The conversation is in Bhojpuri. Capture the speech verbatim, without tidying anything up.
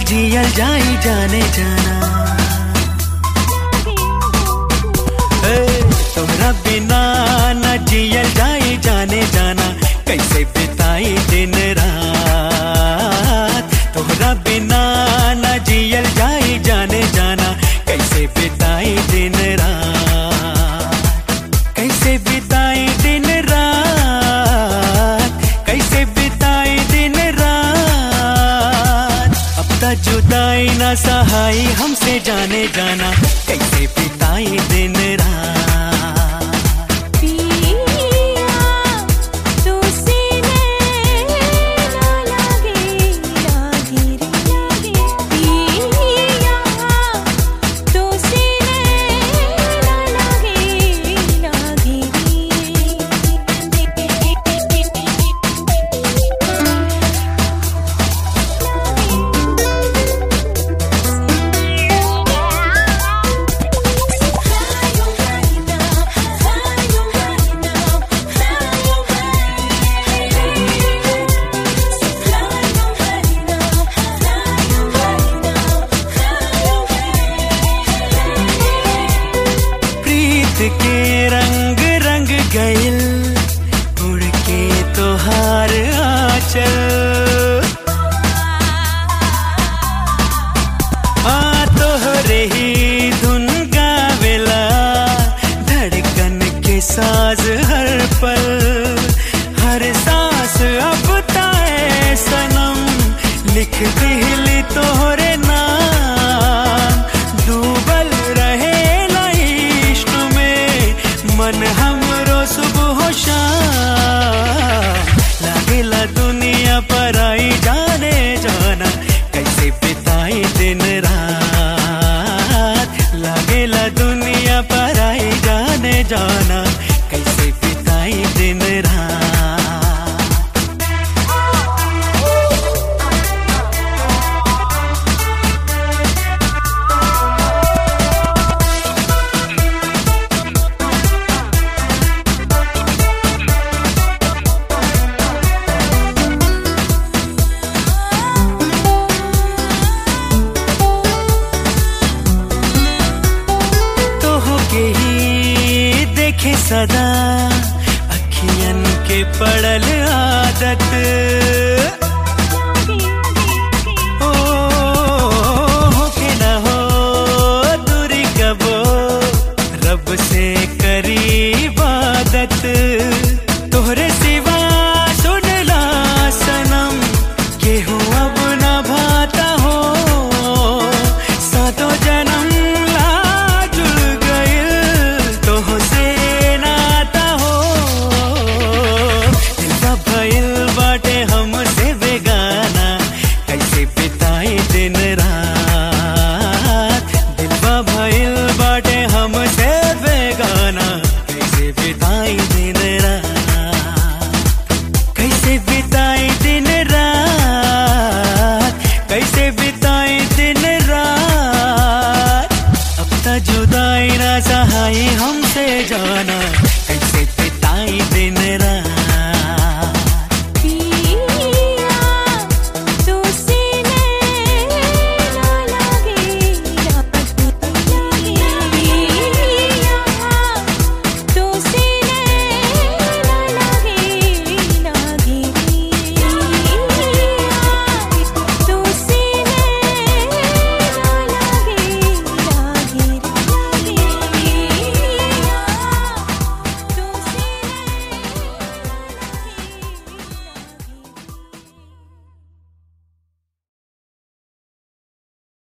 जियल जाई जाने जाना। तोहरा बिना न जियल जाई जाने जाना, कैसे बिताई दिन रात। तोहरा बिना न जियल जाई जाने जाना, कैसे बिताई दिन रात। कैसे बिताई दिन रात, कैसे बिताई दिन रात। अब तक जुदाई न सहाई हमसे जाने जाना, कैसे बिताई दिन रात। के रंग रंग गइल उड़ के तोहार आंचल। आ तोहरे ही धुन गावेला धड़कन के साज हर पल। हर सांस अब ताए सनम लिख दिली तोहरे नाम। डूबल रहे मन हमरो सुबह शाम। लागेला दुनिया पर आई जाने जाना, कैसे बिताई दिन रात। लागेला दुनिया पर आई जाने जाना, कैसे बिताई दिन रात। देखे सदा अखियन के पड़ल आदत। ओ के न हो दूरी कबो रब से करी इबादत। तोहरे सिवा सुनला सनम केहू अब न भाता हो। सातों जन्म हमसे बेगाना, कैसे बिताई दिन रात। दिलवा भइल बाटे हमसे बेगाना, कैसे बिताई दिन रात। कैसे बिताई दिन